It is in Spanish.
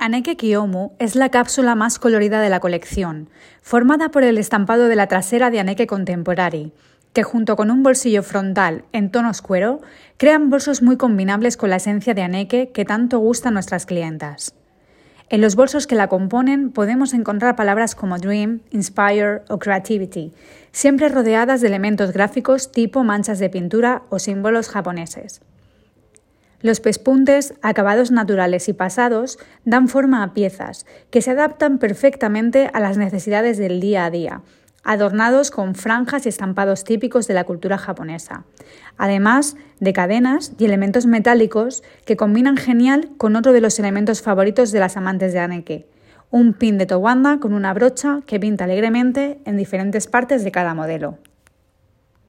Anneke Kiyomu es la cápsula más colorida de la colección, formada por el estampado de la trasera de Anneke Contemporary, que junto con un bolsillo frontal en tonos cuero, crean bolsos muy combinables con la esencia de Anneke que tanto gusta a nuestras clientas. En los bolsos que la componen podemos encontrar palabras como dream, inspire o creativity, siempre rodeadas de elementos gráficos tipo manchas de pintura o símbolos japoneses. Los pespuntes, acabados naturales y pasados, dan forma a piezas que se adaptan perfectamente a las necesidades del día a día, adornados con franjas y estampados típicos de la cultura japonesa, además de cadenas y elementos metálicos que combinan genial con otro de los elementos favoritos de las amantes de Anneke, un pin de towanda con una brocha que pinta alegremente en diferentes partes de cada modelo.